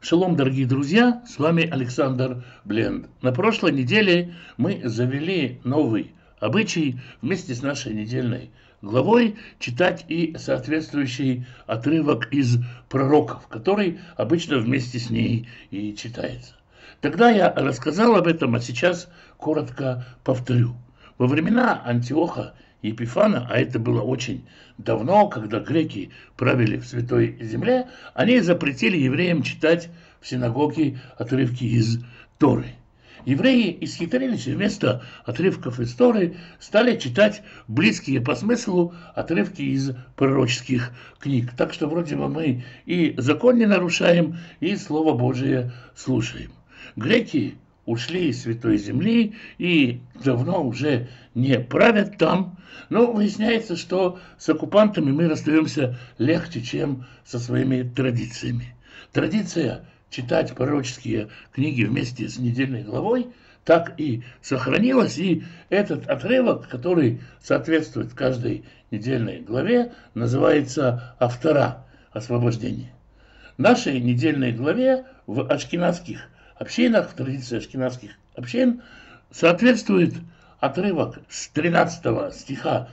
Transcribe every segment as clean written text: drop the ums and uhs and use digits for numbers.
Шалом, дорогие друзья, с вами Александр Бленд. На прошлой неделе мы завели новый обычай вместе с нашей недельной главой читать и соответствующий отрывок из пророков, который обычно вместе с ней и читается. Тогда я рассказал об этом, а сейчас коротко повторю. Во времена Антиоха Епифана, а это было очень давно, когда греки правили в Святой Земле, они запретили евреям читать в синагоге отрывки из Торы. Евреи исхитрились и вместо отрывков из Торы стали читать близкие по смыслу отрывки из пророческих книг. Так что вроде бы мы и закон не нарушаем, и Слово Божие слушаем. Греки ушли из Святой Земли и давно уже не правят там. Но выясняется, что с оккупантами мы расстаемся легче, чем со своими традициями. Традиция читать пророческие книги вместе с недельной главой так и сохранилась. И этот отрывок, который соответствует каждой недельной главе, называется «Автора освобождения». Нашей недельной главе в ашкеназских общинах, в традиции ашкеназских общин, соответствует отрывок с 13 стиха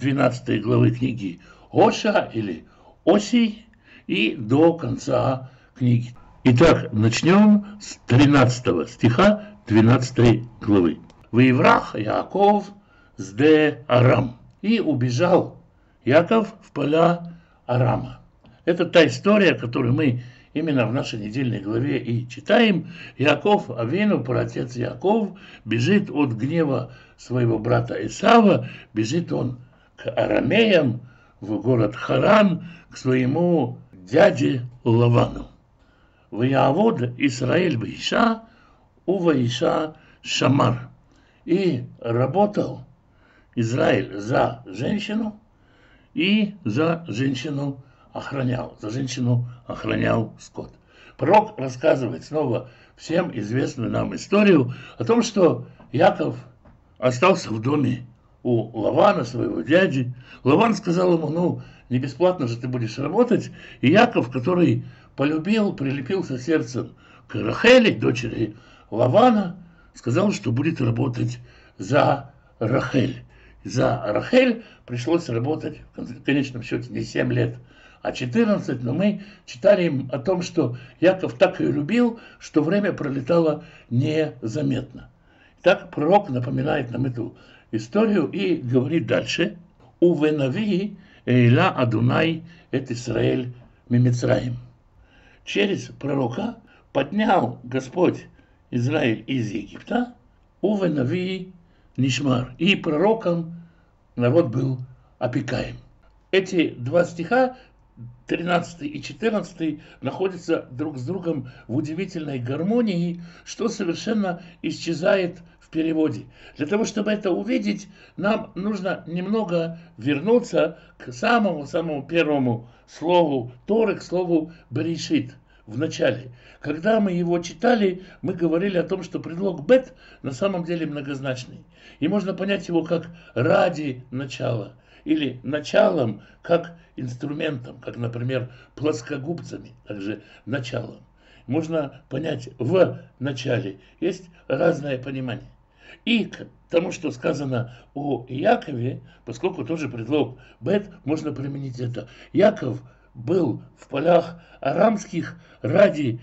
12 главы книги Оша или Осий и до конца книги. Итак, начнем с 13 стиха 12 главы. «Ваеврах Яаков сде Арам». И убежал Яков в поля Арама. Это та история, которую мы именно в нашей недельной главе и читаем. Иаков Авину, праотец Яков, бежит от гнева своего брата Исава, бежит он к арамеям, в город Харан, к своему дяде Лавану. «Ваявод Исраэль Ваиша, у Ваиша Шамар». И работал Израиль за женщину, и за женщину охранял. За женщину охранял скот. Пророк рассказывает снова всем известную нам историю о том, что Яков остался в доме у Лавана, своего дяди. Лаван сказал ему: не бесплатно же ты будешь работать. И Яков, который полюбил, прилепился сердцем к Рахели, дочери Лавана, сказал, что будет работать за Рахель. За Рахель пришлось работать, в конечном счете, не 7 лет, а 14, но мы читали им о том, что Яков так ее любил, что время пролетало незаметно. Так пророк напоминает нам эту историю и говорит дальше: «Увенави эйла Адунай эт Исраэль мимицраим». Через пророка поднял Господь Израиль из Египта, увенави Нишмар, и пророком народ был опекаем. Эти два стиха, 13 и 14, находятся друг с другом в удивительной гармонии, что совершенно исчезает в переводе. Для того, чтобы это увидеть, нам нужно немного вернуться к самому первому слову Торы, к слову Берешит, в начале. Когда мы его читали, мы говорили о том, что предлог «бет» на самом деле многозначный. И можно понять его как «ради начала», или началом как инструментом, как, например, плоскогубцами, также началом. Можно понять в начале. Есть разное понимание. И к тому, что сказано о Якове, поскольку тоже предлог «бет», можно применить это. Яков был в полях арамских ради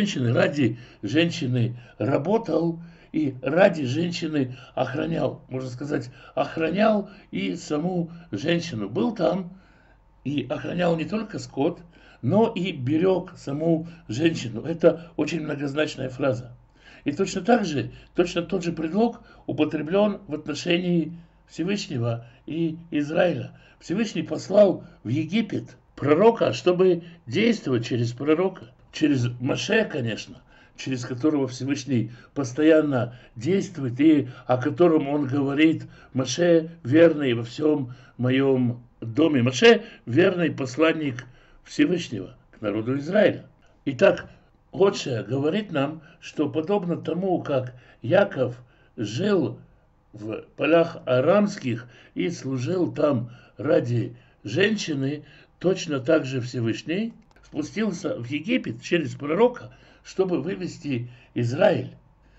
женщины работал и ради женщины охранял. Можно сказать, охранял и саму женщину. Был там и охранял не только скот, но и берег саму женщину. Это очень многозначная фраза. И точно тот же предлог употреблен в отношении Всевышнего и Израиля. Всевышний послал в Египет пророка, чтобы действовать через пророка, через Моше, конечно, через которого Всевышний постоянно действует и о котором он говорит: Моше верный во всем моем доме. Моше верный посланник Всевышнего к народу Израиля. Итак, Отше говорит нам, что подобно тому, как Яков жил в полях арамских и служил там ради женщины, точно так же Всевышний спустился в Египет через пророка, чтобы вывести Израиль.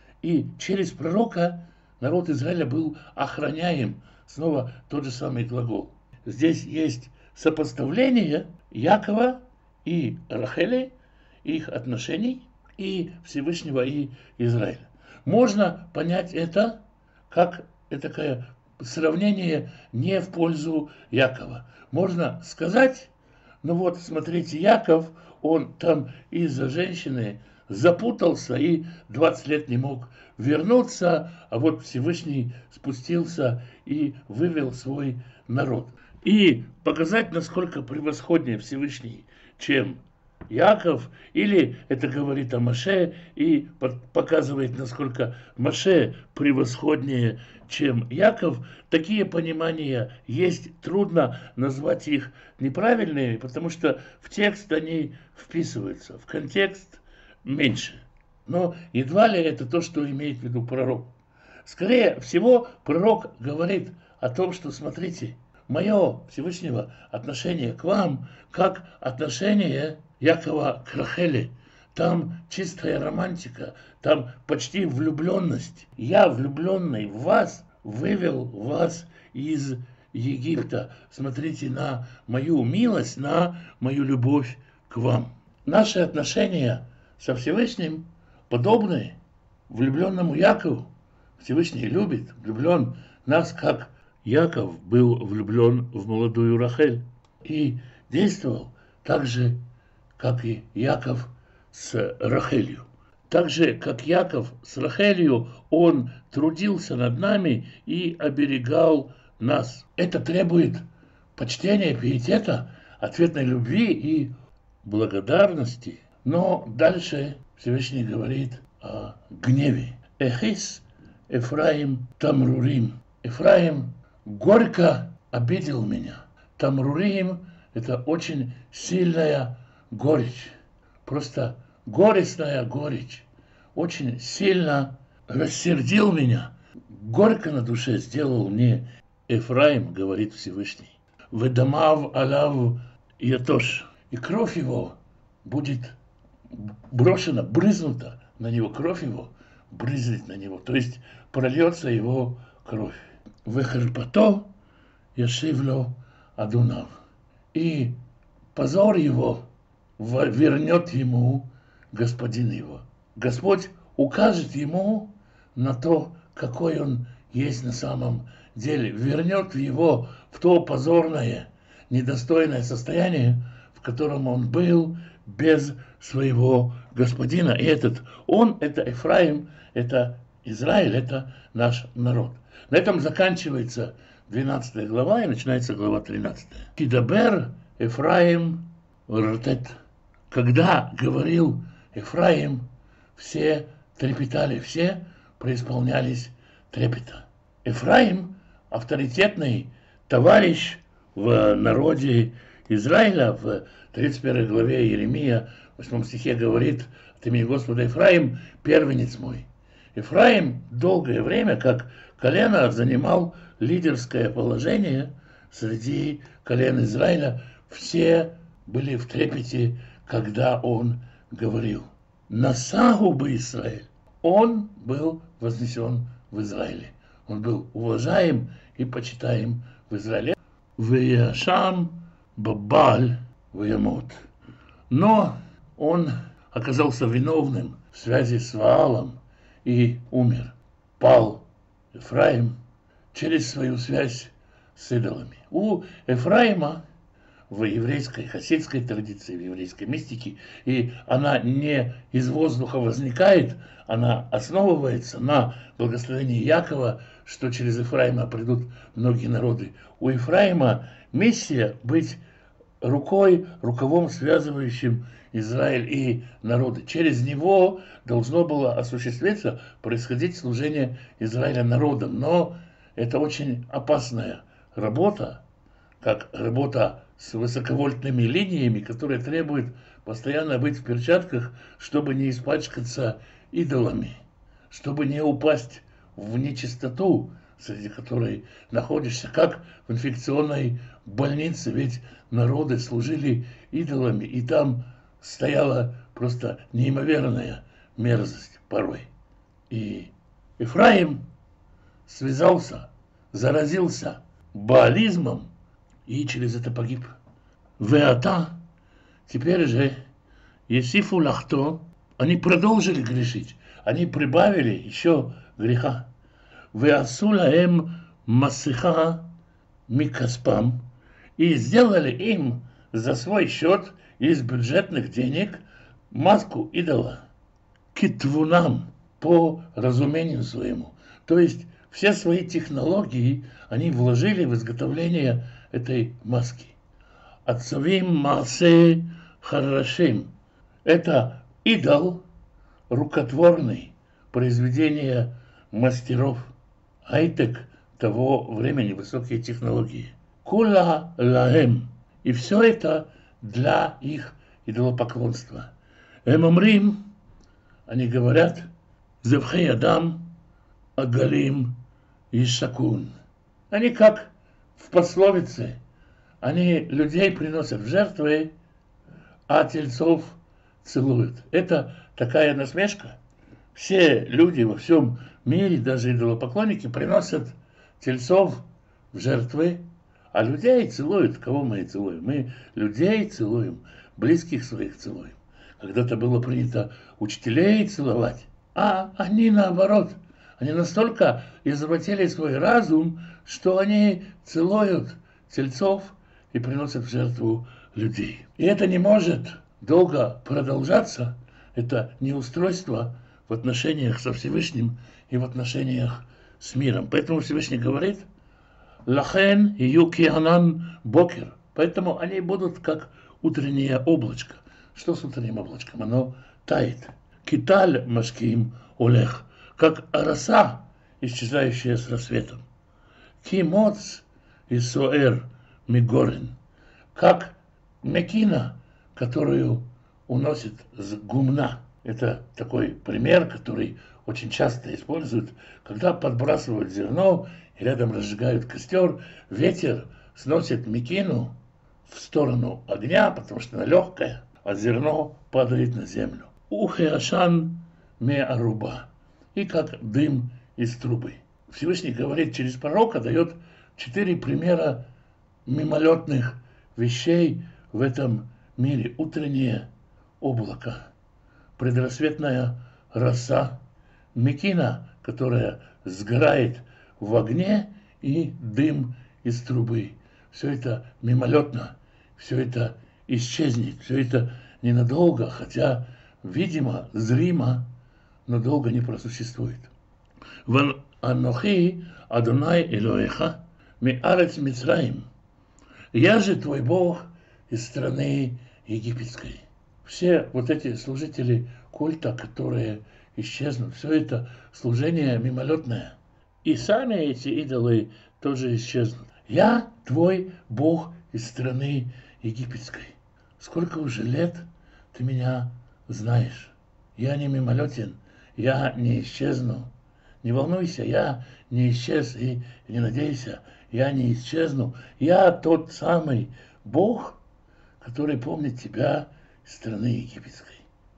И через пророка народ Израиля был охраняем. Снова тот же самый глагол. Здесь есть сопоставление Якова и Рахели, их отношений, и Всевышнего, и Израиля. Можно понять это как такое сравнение не в пользу Якова. Можно сказать, ну вот, смотрите, Яков, он там из-за женщины запутался и 20 лет не мог вернуться, а вот Всевышний спустился и вывел свой народ. И показать, насколько превосходнее Всевышний, чем Яков, или это говорит о Моше и показывает, насколько Моше превосходнее, чем Яков. Такие понимания есть, трудно назвать их неправильными, потому что в текст они вписываются, в контекст меньше. Но едва ли это то, что имеет в виду пророк. Скорее всего, пророк говорит о том, что, смотрите, мое Всевышнего отношение к вам, как отношение Якова к Рахели. Там чистая романтика, там почти влюбленность. Я, влюбленный в вас, вывел вас из Египта. Смотрите на мою милость, на мою любовь к вам. Наши отношения со Всевышним подобны влюбленному Якову. Всевышний любит, влюблен в нас, как Яков был влюблен в молодую Рахель. И действовал так же, как и Яков с Рахелью. Так же, как Яков с Рахелью, он трудился над нами и оберегал нас. Это требует почтения, пиетета, ответной любви и благодарности. Но дальше Всевышний говорит о гневе. Эхис Эфраим Тамрурим. Эфраим горько обидел меня. Тамрурим – это очень сильная горечь. Просто горестная горечь. Очень сильно рассердил меня. Горько на душе сделал мне Эфраим, говорит Всевышний. Ведамав алав ятош. И кровь его будет брошена, брызнута на него. Кровь его брызнет на него. То есть прольется его кровь. Вехерпато яшивло Адунав. И позор его вернет ему господин его. Господь укажет ему на то, какой он есть на самом деле. Вернет его в то позорное, недостойное состояние, в котором он был без своего господина. И этот он, это Эфраим, это Израиль, это наш народ. На этом заканчивается 12 глава и начинается глава 13. Кидабер Эфраим ртет. Когда говорил Эфраим, все трепетали, все преисполнялись трепета. Эфраим – авторитетный товарищ в народе Израиля. В 31 главе Иеремия, 8 стихе говорит от имени Господа: Эфраим – первенец мой. Эфраим долгое время, как колено, занимал лидерское положение среди колен Израиля. Все были в трепете, когда он говорил. Насагу бы Израиль. Он был вознесен в Израиле. Он был уважаем и почитаем в Израиле. Веяшам бабаль веямот. Но он оказался виновным в связи с Ваалом и умер. Пал Эфраим через свою связь с идолами. У Эфраима в еврейской хасидской традиции, в еврейской мистике, и она не из воздуха возникает, она основывается на благословении Якова, что через Эфраима придут многие народы. У Эфраима миссия быть рукавом, связывающим Израиль и народы. Через него должно было осуществиться, происходить служение Израиля народом. Но это очень опасная работа, как работа с высоковольтными линиями, которая требует постоянно быть в перчатках, чтобы не испачкаться идолами, чтобы не упасть в нечистоту, среди которой находишься, как в инфекционной больнице, ведь народы служили идолами, и там стояла просто неимоверная мерзость порой. И Ефраим связался, заразился баализмом и через это погиб. Веата, теперь же, Есифу лахто, они продолжили грешить, они прибавили еще греха. Веасулаем масыха микаспам, и сделали им за свой счет из бюджетных денег маску идола, китвунам, по разумению своему. То есть все свои технологии они вложили в изготовление этой маски. Ацавим маасе харашим. Это идол рукотворный, произведение мастеров. Хай-тек того времени, высокие технологии. Кула лаэм. И все это для их идолопоклонства. Эмамрим, они говорят, зевхей адам агалим ишакун. Они как в пословице, они людей приносят в жертвы, а тельцов целуют. Это такая насмешка. Все люди во всем мире, даже идолопоклонники, приносят тельцов в жертвы, а людей целуют. Кого мы и целуем? Мы людей целуем, близких своих целуем. Когда-то было принято учителей целовать, а они наоборот. Они настолько извратили свой разум, что они целуют тельцов и приносят в жертву людей. И это не может долго продолжаться. Это неустройство в отношениях со Всевышним и в отношениях с миром. Поэтому Всевышний говорит, «Лахен ию кианан бокер». Поэтому они будут как утреннее облачко. Что с утренним облачком? Оно тает. Киталь машким олех. Как роса, исчезающая с рассветом. Кимоц и соэр мигорин. Как мекина, которую уносит с гумна. Это такой пример, который очень часто используют, когда подбрасывают зерно и рядом разжигают костер, ветер сносит мекину в сторону огня, потому что она легкая, а зерно падает на землю. Ухеашан ме аруба. И как дым из трубы. Всевышний говорит через пророка, дает 4 примера мимолетных вещей в этом мире. Утреннее облако, предрассветная роса, мекина, которая сгорает в огне, и дым из трубы. Все это мимолетно, все это исчезнет, все это ненадолго, хотя, видимо, зримо, но долго не просуществует. Ван анохи Адонай Элоэха миарец Мицраим. Я же твой Бог из страны египетской. Все вот эти служители культа, которые исчезнут, все это служение мимолетное. И сами эти идолы тоже исчезнут. Я твой Бог из страны египетской. Сколько уже лет ты меня знаешь. Я не мимолетен, я не исчезну. Не волнуйся, я не исчез, и не надейся, я не исчезну. Я тот самый Бог, который помнит тебя из страны египетской.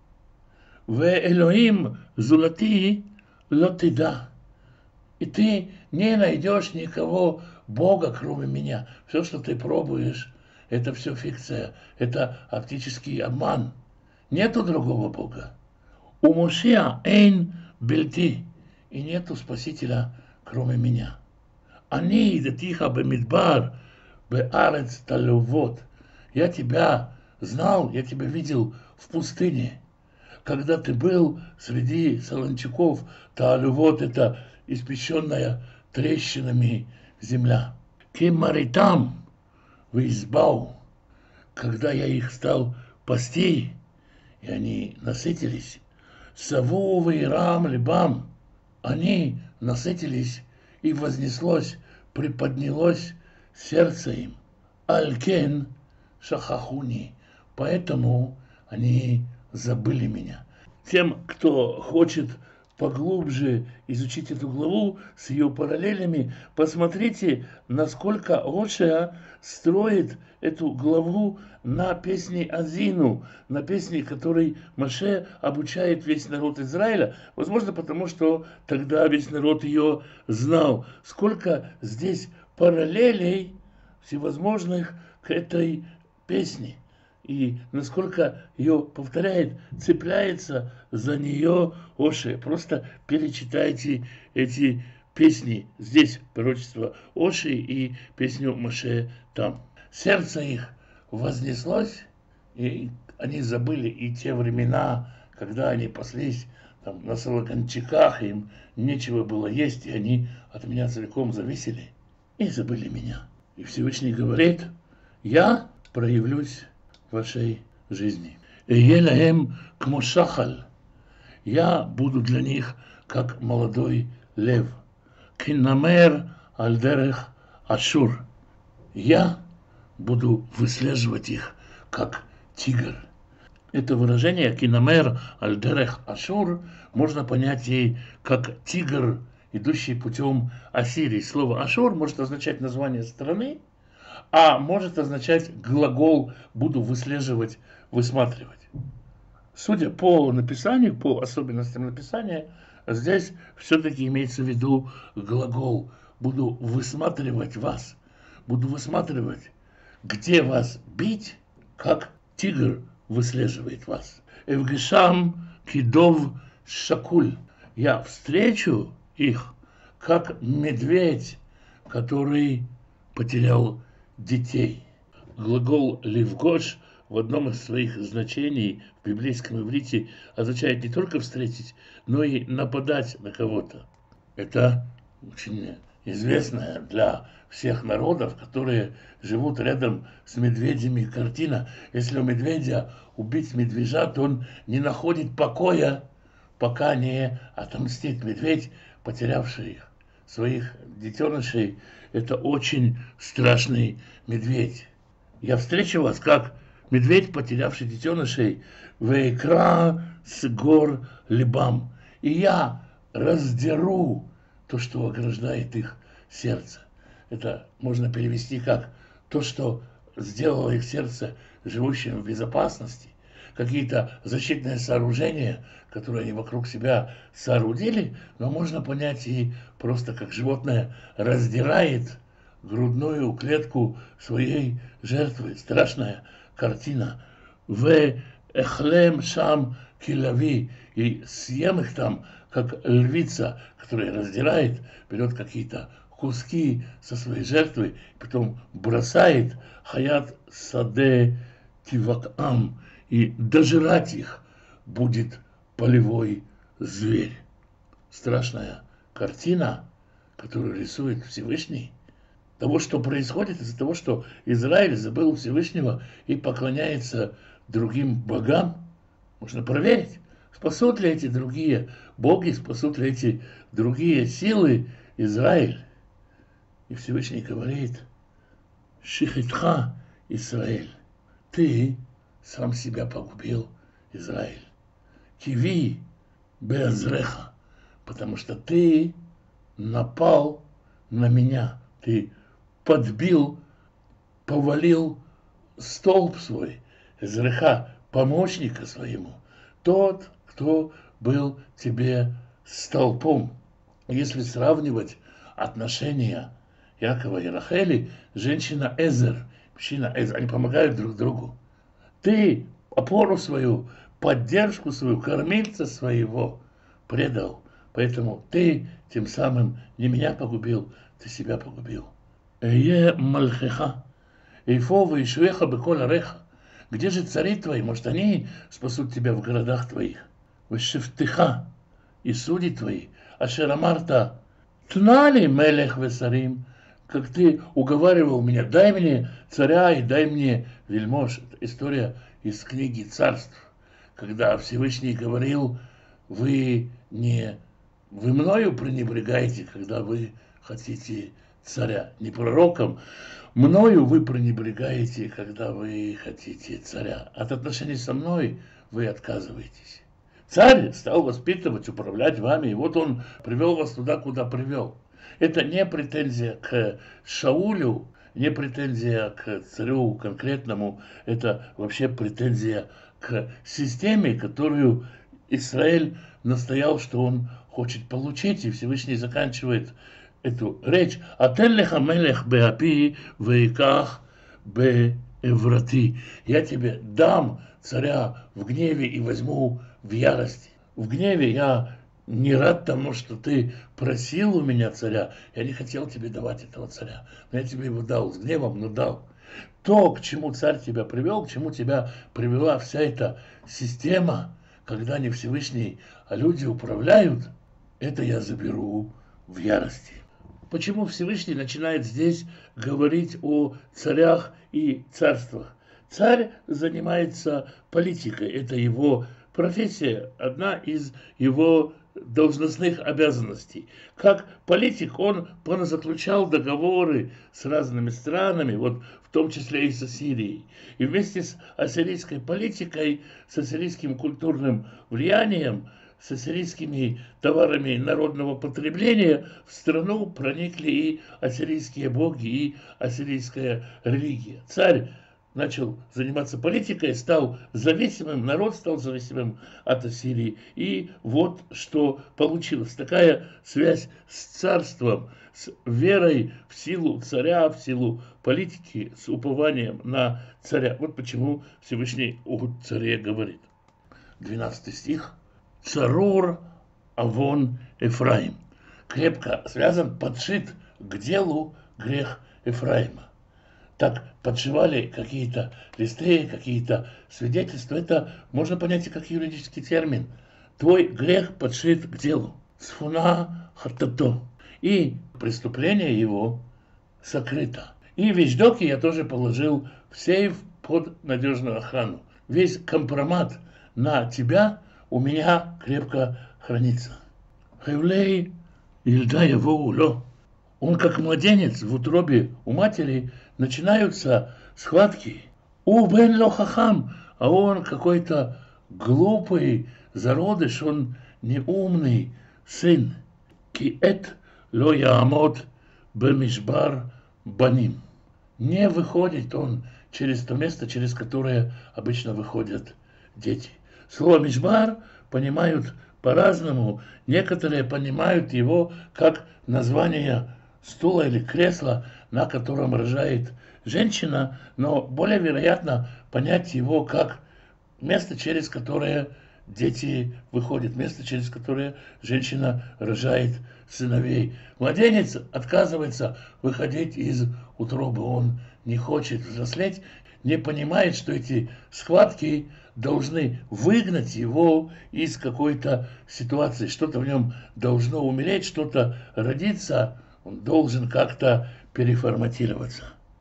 Ве Элоим зулати лотида. И ты не найдешь никого Бога, кроме меня. Все, что ты пробуешь, это все фикция, это оптический обман. Нету другого Бога. У Мошиа эйн бельти. И нету Спасителя, кроме меня. Они датиха бемидбар беарец талювот. Я тебя знал, я тебя видел в пустыне. Когда ты был среди солончаков, талювот — это испещенная трещинами земля. Кемаритам в избау. Когда я их стал пасти, и они насытились. Саву рам либам. Они насытились, и вознеслось, приподнялось сердце им. Алькен шахахуни. Поэтому они забыли меня. Тем, кто хочет поглубже изучить эту главу с ее параллелями, посмотрите, насколько Гошеа строит эту главу на песне Азину, на песне, которой Моше обучает весь народ Израиля. Возможно, потому что тогда весь народ ее знал. Сколько здесь параллелей всевозможных к этой песне. И насколько ее повторяет, цепляется за нее Оши. Просто перечитайте эти песни. Здесь пророчество Оши и песню Моше там. Сердце их вознеслось, и они забыли и те времена, когда они паслись там, на солокончаках, им нечего было есть, и они от меня целиком зависели, и забыли меня. И Всевышний говорит: я проявлюсь в вашей жизни. Елаем кмошахаль. Я буду для них как молодой лев. Кинамер альдерех ашур. Я буду выслеживать их как тигр. Это выражение кинамер альдерех ашур можно понять и как тигр, идущий путем Ассирии. Слово ашур может означать название страны, а может означать глагол «буду выслеживать», «высматривать». Судя по написанию, по особенностям написания, здесь все-таки имеется в виду глагол «буду высматривать вас», «буду высматривать», где вас бить, как тигр выслеживает вас. «Эвгешам кидов шакуль». Я встречу их, как медведь, который потерял детей. Глагол «ливгош» в одном из своих значений в библейском иврите означает не только встретить, но и нападать на кого-то. Это очень известная для всех народов, которые живут рядом с медведями, картина. Если у медведя убить медвежа, то он не находит покоя, пока не отомстит. Медведь, потерявший своих детенышей, это очень страшный медведь. Я встречу вас, как медведь, потерявший детенышей, вейкра с гор либам. И я раздеру то, что ограждает их сердце. Это можно перевести как то, что сделало их сердце живущим в безопасности. Какие-то защитные сооружения, которые они вокруг себя соорудили, но можно понять и просто как животное раздирает грудную клетку своей жертвы. Страшная картина. В эхлем шам килави. И съем их там, как львица, которая раздирает, берет какие-то куски со своей жертвы, потом бросает хаят саде тивакам, и дожирать их будет полевой зверь. Страшная картина, которую рисует Всевышний, того, что происходит из-за того, что Израиль забыл Всевышнего и поклоняется другим богам. Можно проверить, спасут ли эти другие боги, спасут ли эти другие силы Израиль. И Всевышний говорит: «Шихитха, Израиль, ты сам себя погубил, Израиль. Киви беазреха, потому что ты напал на меня, ты подбил, повалил столб свой, Эзреха, помощника своему, тот, кто был тебе столпом». Если сравнивать отношения Якова и Рахели, женщина Эзер, мужчина Эзер, они помогают друг другу. Ты опору свою, поддержку свою, кормильца своего предал. Поэтому ты тем самым не меня погубил, ты себя погубил. Эе мальхеха, эйфова и шуеха беколь ареха. Где же цари твои? Может, они спасут тебя в городах твоих? Вешефтыха, и судьи твои. Ашерамарта, тнали мелех весарим. Как ты уговаривал меня, дай мне царя и дай мне вельмож. Это история из книги Царств, когда Всевышний говорил: вы мною пренебрегаете, когда вы хотите царя. Не пророком, мною вы пренебрегаете, когда вы хотите царя. От отношений со мной вы отказываетесь. Царь стал воспитывать, управлять вами, и вот он привел вас туда, куда привел. Это не претензия к Шаулю, не претензия к царю конкретному, это вообще претензия к системе, которую Израиль настоял, что он хочет получить, и Всевышний заканчивает эту речь. «Атен леха мелех беапи веиках беэврати». Я тебе дам царя в гневе и возьму в ярости. В гневе я не рад тому, что ты просил у меня царя. Я не хотел тебе давать этого царя, но я тебе его дал с гневом, но дал. То, к чему царь тебя привел, к чему тебя привела вся эта система, когда не Всевышний, а люди управляют, это я заберу в ярости. Почему Всевышний начинает здесь говорить о царях и царствах? Царь занимается политикой, это его профессия, одна из его должностных обязанностей. Как политик он поназаключал договоры с разными странами, вот в том числе и с Ассирией. И вместе с ассирийской политикой, с ассирийским культурным влиянием, с ассирийскими товарами народного потребления в страну проникли и ассирийские боги, и ассирийская религия. Царь начал заниматься политикой, стал зависимым, народ стал зависимым от Ассирии. И вот что получилось. Такая связь с царством, с верой в силу царя, в силу политики, с упованием на царя. Вот почему Всевышний о царе говорит. 12 стих. Царур авон Эфраим. Крепко связан, подшит к делу грех Эфраима. Так подшивали какие-то листы, какие-то свидетельства. Это можно понять и как юридический термин. Твой грех подшит к делу. Сфуна хатато. И преступление его сокрыто. И вещдоки я тоже положил в сейф под надежную охрану. Весь компромат на тебя у меня крепко хранится. Хевлей ильда его уло. Он как младенец в утробе у матери, начинаются схватки. У бен лохахам, а он какой-то глупый зародыш, он неумный сын. Киэт ло яамот бемишбар баним. Не выходит он через то место, через которое обычно выходят дети. Слово мишбар понимают по-разному. Некоторые понимают его как название стула или кресла, на котором рожает женщина, но более вероятно понять его как место, через которое дети выходят, место, через которое женщина рожает сыновей. Младенец отказывается выходить из утробы, он не хочет взрослеть, не понимает, что эти схватки должны выгнать его из какой-то ситуации, что-то в нем должно умереть, что-то родиться, он должен как-то переформатироваться.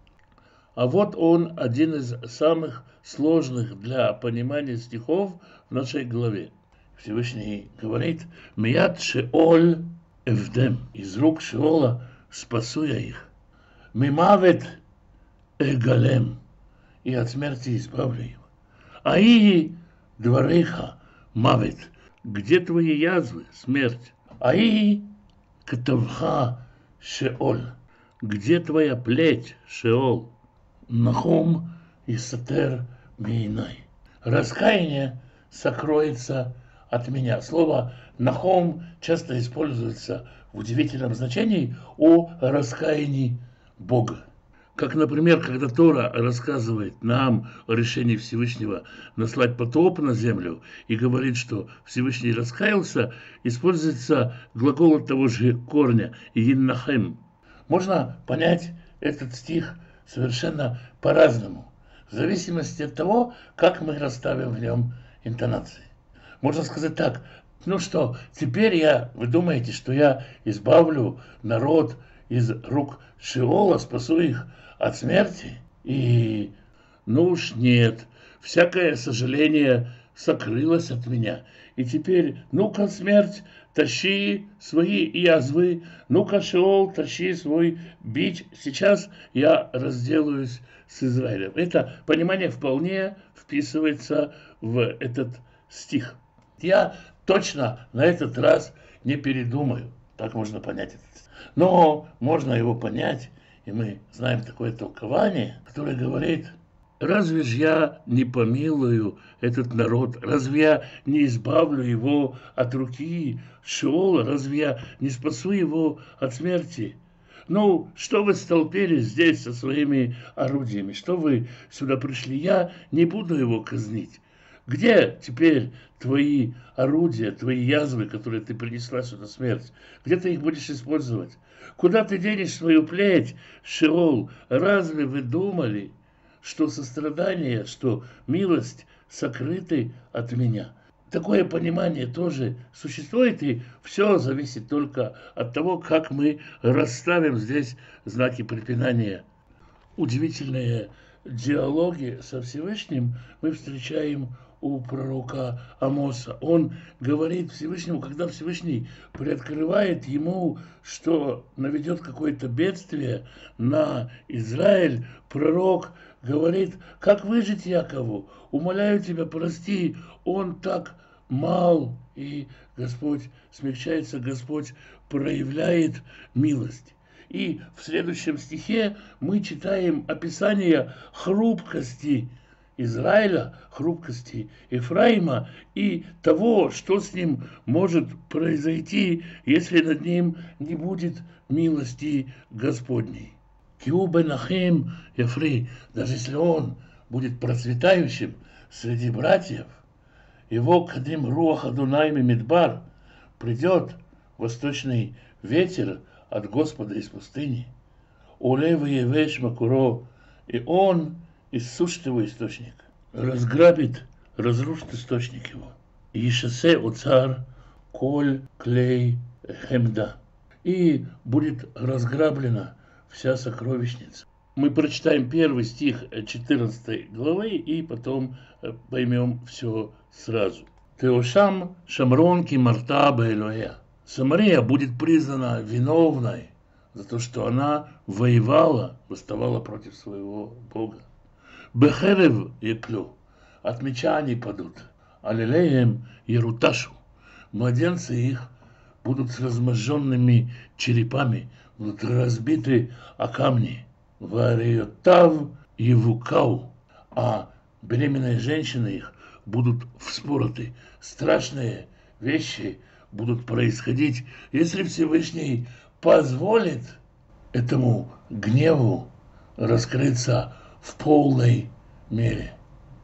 А вот он один из самых сложных для понимания стихов в нашей главе. Всевышний говорит: «Мият шеоль эвдем». Из рук Шеола спасу я их. «Мимавет эгалем». И от смерти избавлю его. «Аи двореха мавет». Где твои язвы, смерть? «Аи катавха Шеоль. Где твоя плеть, Шеол? Нахум и сатер мейнай. Раскаяние сокроется от меня. Слово нахом часто используется в удивительном значении о раскаянии Бога. Как, например, когда Тора рассказывает нам о решении Всевышнего наслать потоп на землю и говорит, что Всевышний раскаялся, используется глагол от того же корня «иннахем». Можно понять этот стих совершенно по-разному, в зависимости от того, как мы расставим в нем интонации. Можно сказать так: ну что, теперь вы думаете, что я избавлю народ из рук Шеола, спасу их от смерти? И, ну уж нет, всякое сожаление сокрылось от меня. И теперь, ну-ка, смерть, тащи свои язвы, ну-ка, Шеол, тащи свой бич. Сейчас я разделаюсь с Израилем. Это понимание вполне вписывается в этот стих. Я точно на этот раз не передумаю. Так можно понять это. Но можно его понять, и мы знаем такое толкование, которое говорит: разве ж я не помилую этот народ? Разве я не избавлю его от руки Шеола? Разве я не спасу его от смерти? Ну, что вы столпились здесь со своими орудиями? Что вы сюда пришли? Я не буду его казнить. Где теперь твои орудия, твои язвы, которые ты принесла сюда, смерть? Где ты их будешь использовать? Куда ты денешь свою плеть, Шеол? Разве вы думали, что сострадание, что милость сокрыты от меня? Такое понимание тоже существует, и все зависит только от того, как мы расставим здесь знаки препинания. Удивительные диалоги со Всевышним мы встречаем у пророка Амоса. Он говорит Всевышнему, когда Всевышний приоткрывает ему, что наведет какое-то бедствие на Израиль, пророк говорит: как выжить Якову? Умоляю тебя, прости, он так мал. И Господь смягчается, Господь проявляет милость. И в следующем стихе мы читаем описание хрупкости Израиля, хрупкости Ефраима и того, что с ним может произойти, если над ним не будет милости Господней. Киу бенахим Ефри, даже если он будет процветающим среди братьев, его кадим руах Адунай мидбар, придет восточный ветер от Господа из пустыни. Улев евеш макуро, и он иссушит его источник, разграбит, разрушит источник его. Ишасе оцар коль клей хемда, и будет разграблена вся сокровищница. Мы прочитаем первый стих 14 главы и потом поймем все сразу. Теошам шамрон ки марта беэлоэ. Самария будет признана виновной за то, что она воевала, восставала против своего Бога. Бехерев еклю, от меча они падут, алилеем еруташу, младенцы их будут с разможженными черепами, будут разбиты о камни. Вариотав евукау, а беременные женщины их будут вспороты. Страшные вещи будут происходить, если Всевышний позволит этому гневу раскрыться в полной мере.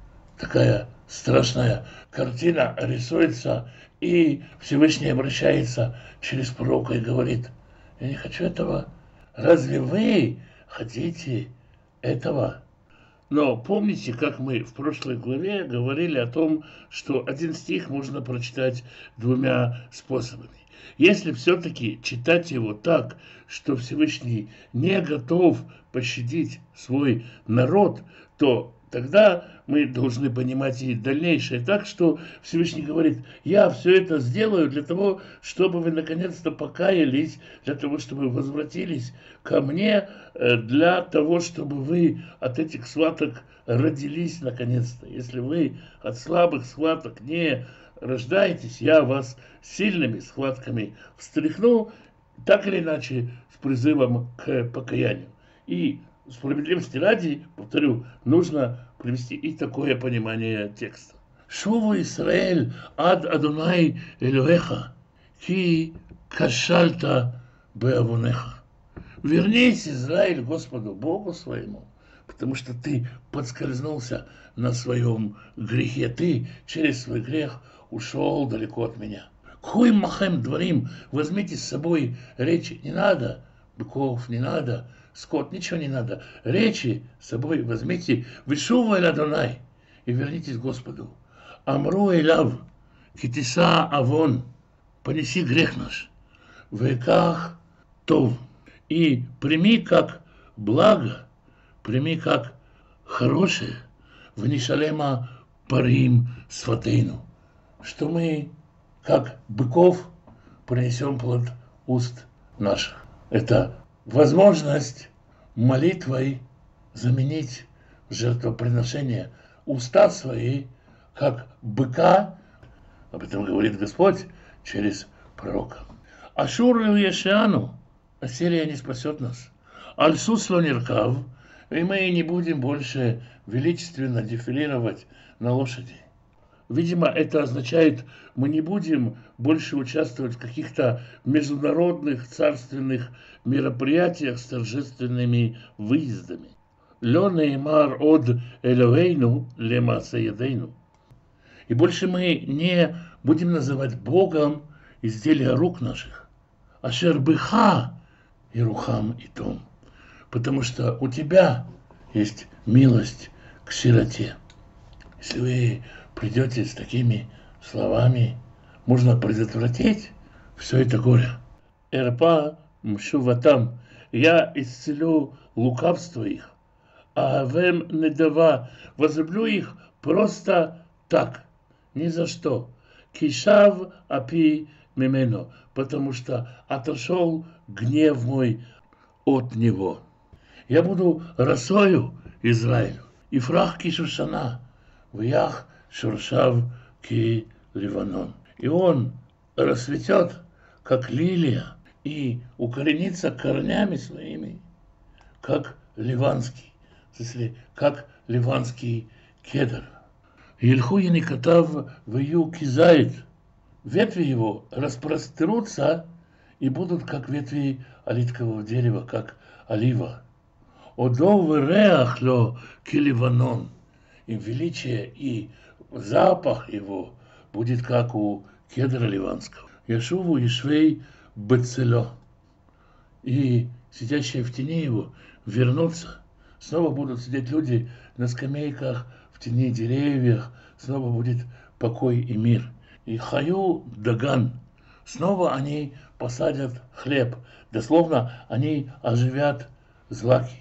Такая страшная картина рисуется, и Всевышний обращается через пророка и говорит: я не хочу этого. Разве вы хотите этого? Но помните, как мы в прошлой главе говорили о том, что один стих можно прочитать двумя способами. Если все-таки читать его так, что Всевышний не готов пощадить свой народ, то тогда мы должны понимать и дальнейшее так, что Всевышний говорит: я все это сделаю для того, чтобы вы наконец-то покаялись, для того, чтобы вы возвратились ко мне, для того, чтобы вы от этих схваток родились наконец-то. Если вы от слабых схваток не рождаетесь, я вас сильными схватками встряхну, так или иначе, с призывом к покаянию. И справедливости ради, повторю, нужно привести и такое понимание текста. Шуву Исраэль ад Адунай Элюэха, ки кашальта беавунеха. Вернись, Израиль, Господу Богу своему, потому что ты подскользнулся на своем грехе, ты через свой грех ушел далеко от меня. Хуй махем дворим, возьмите с собой речи, не надо быков, не надо скот, ничего не надо. Речи с собой возьмите, вишува эль Адонай, и вернитесь к Господу. Амру элав, китиса авон, понеси грех наш, веках тов, и прими как благо, прими как хорошее, в нишалема парим сватейну, что мы, как быков, принесем плод уст наших. Это возможность молитвой заменить жертвоприношение, уста свои, как быка, Об этом говорит Господь через пророка. Ашур Ешиану, Ассирия не спасет нас. Аль-Сус Лониркав, и мы не будем больше величественно дефилировать на лошади. Видимо, это означает, мы не будем больше участвовать в каких-то международных царственных мероприятиях с торжественными выездами. Лё неймар од Элоэйну лема саедейну. И больше мы не будем называть Богом изделия рук наших. Ашер быха и рухам и том. Потому что у тебя есть милость к сироте. Если вы придете с такими словами, можно предотвратить все это горе. Эрпа мшуватам, я исцелю лукавство их, а вем недава, возлюблю их просто так, ни за что. Кишав апи мимено, потому что отошел гнев мой от него. Я буду росою Израилю, и фрах кишушана, вях шуршав ки Ливанон. И он расцветет, как лилия, и укоренится корнями своими, как ливанский, в смысле, как ливанский кедр. Ильху яникатав вою кизает, ветви его распростерутся и будут как ветви оливкового дерева, как олива. Одов реахло киливанон, и величие, и запах его будет как у кедра ливанского. Яшуву и швей бецело, и сидящие в тени его вернутся. Снова будут сидеть люди на скамейках в тени деревьев, снова будет покой и мир. И хаю даган, снова они посадят хлеб, дословно они оживят злаки.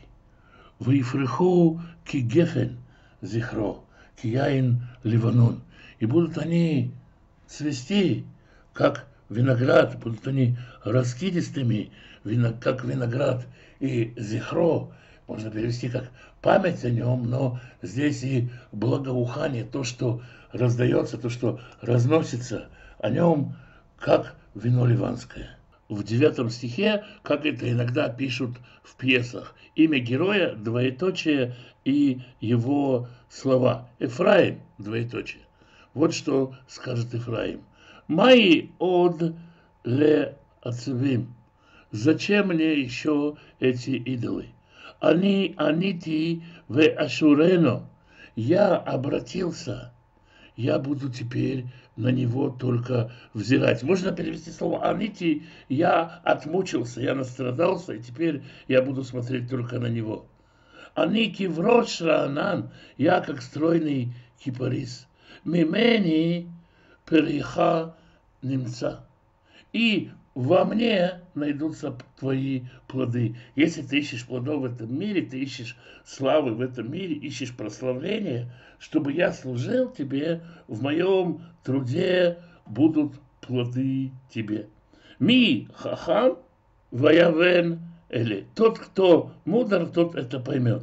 Вифреху ки гефен зихро, ки яин ливанон. И будут они цвести, как виноград, будут они раскидистыми, как виноград. И зихро можно перевести как память о нем, но здесь и благоухание, то, что раздается, то, что разносится о нем, как вино ливанское. В 9 стихе, как это иногда пишут в пьесах, имя героя, двоеточие, и его слова. Эфраим, двоеточие. Вот что скажет Эфраим. Мои од ле ацевим. Зачем мне еще эти идолы? Они анити в ашурено. Я обратился. Я буду теперь на него только взирать. Можно перевести слово анити. Я отмучился, я настрадался, и теперь я буду смотреть только на него. Аники вроч раанан. Я как стройный кипарис. Мимени периха немца. И во мне найдутся твои плоды. Если ты ищешь плодов в этом мире, ты ищешь славы в этом мире, ищешь прославления, чтобы я служил тебе, в моем труде будут плоды тебе. Ми хахам ваявен эле. Тот, кто мудр, тот это поймет.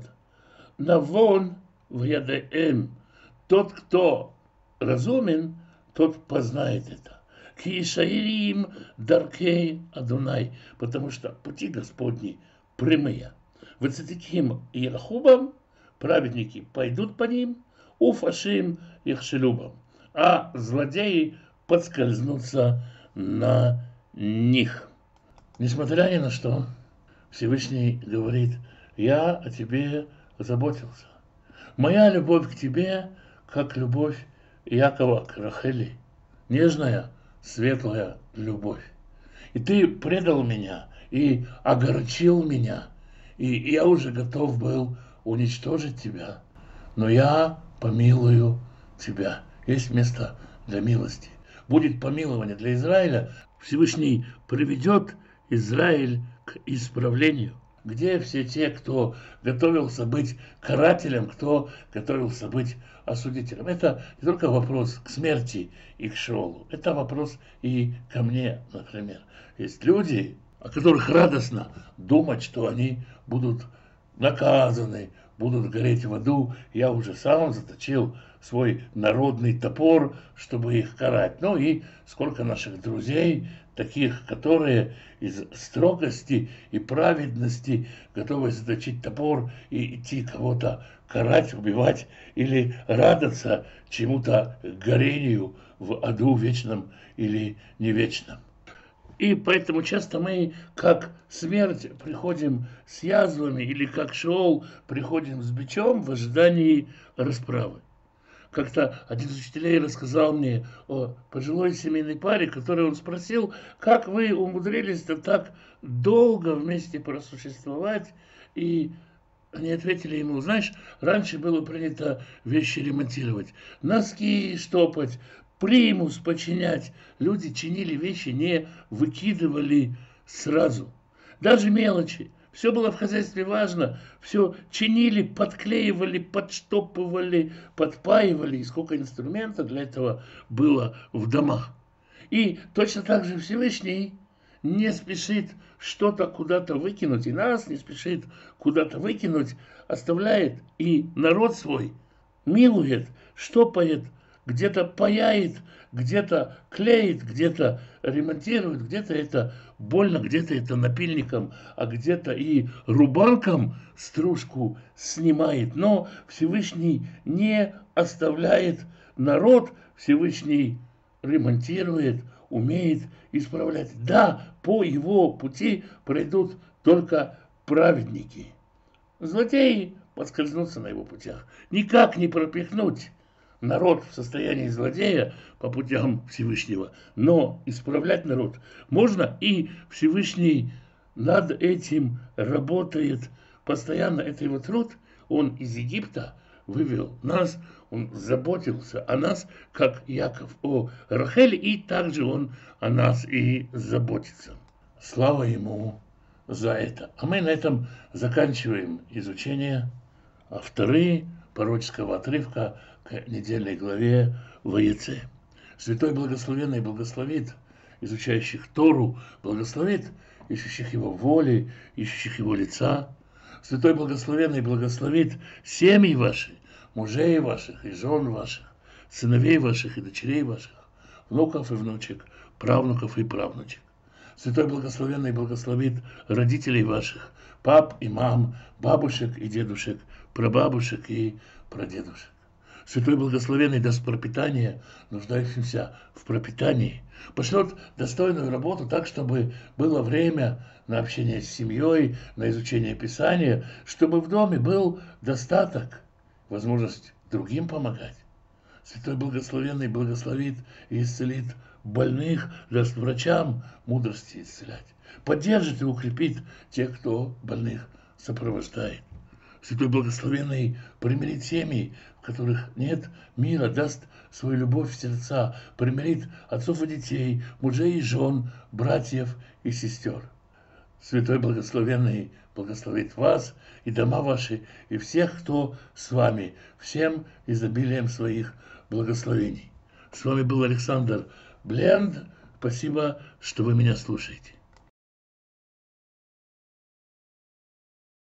Навон ваядаэм. Тот, кто разумен, тот познает это. Кишаирим даркей Адунай, потому что пути Господни прямые. Вацитиким и Рахубам, праведники пойдут по ним, уфашим их шелюбам, а злодеи подскользнутся на них. Несмотря ни на что, Всевышний говорит: я о тебе заботился. Моя любовь к тебе, как любовь Якова к Рахели, нежная, светлая любовь. И ты предал меня и огорчил меня, и я уже готов был уничтожить тебя, но я помилую тебя. Есть место для милости. Будет помилование для Израиля. Всевышний приведет Израиль к исправлению. Где все те, кто готовился быть карателем, кто готовился быть осудителем? Это не только вопрос к смерти и к Шеолу. Это вопрос и ко мне, например. Есть люди, о которых радостно думать, что они будут наказаны, будут гореть в аду. Я уже сам заточил свой народный топор, чтобы их карать. Ну и сколько наших друзей, таких, которые из строгости и праведности готовы заточить топор и идти кого-то карать, убивать или радоваться чему-то горению в аду вечном или не вечном. И поэтому часто мы, как смерть, приходим с язвами, или как Шеол, приходим с бичом в ожидании расправы. Как-то один из учителей рассказал мне о пожилой семейной паре, которой он спросил, как вы умудрились-то так долго вместе просуществовать. И они ответили ему: знаешь, раньше было принято вещи ремонтировать, носки штопать, примус починять. Люди чинили вещи, не выкидывали сразу. Даже мелочи. Все было в хозяйстве важно. Все чинили, подклеивали, подштопывали, подпаивали. И сколько инструментов для этого было в домах. И точно так же Всевышний не спешит что-то куда-то выкинуть, и нас не спешит куда-то выкинуть, оставляет и народ свой милует, штопает, где-то паяет, где-то клеит, где-то ремонтирует, где-то это больно, где-то это напильником, а где-то и рубанком стружку снимает. Но Всевышний не оставляет народ, Всевышний ремонтирует, умеет исправлять. Да, по его пути пройдут только праведники. Злодеи подскользнутся на его путях. Никак не пропихнуть народ в состоянии злодея по путям Всевышнего. Но исправлять народ можно, и Всевышний над этим работает постоянно. Это его труд. Он из Египта вывел нас, он заботился о нас, как Яков о Рахеле, и также он о нас и заботится. Слава ему за это. А мы на этом заканчиваем изучение вторые пророческого отрывка к недельной главе Ваеце. Святой Благословенный благословит изучающих Тору, благословит ищущих его воли, ищущих его лица. Святой Благословенный благословит семьи ваши, мужей ваших и жен ваших, сыновей ваших и дочерей ваших, внуков и внучек, правнуков и правнучек. Святой Благословенный благословит родителей ваших, пап и мам, бабушек и дедушек, прабабушек и прадедушек. Святой Благословенный даст пропитание нуждающимся в пропитании, пошлет достойную работу так, чтобы было время на общение с семьей, на изучение Писания, чтобы в доме был достаток, возможность другим помогать. Святой Благословенный благословит и исцелит больных, даст врачам мудрости исцелять, поддержит и укрепит тех, кто больных сопровождает. Святой Благословенный примирит семьи, в которых нет мира, даст свою любовь в сердца, примирит отцов и детей, мужей и жен, братьев и сестер. Святой Благословенный благословит вас и дома ваши, и всех, кто с вами, всем изобилием своих благословений. С вами был Александр Бленд. Спасибо, что вы меня слушаете.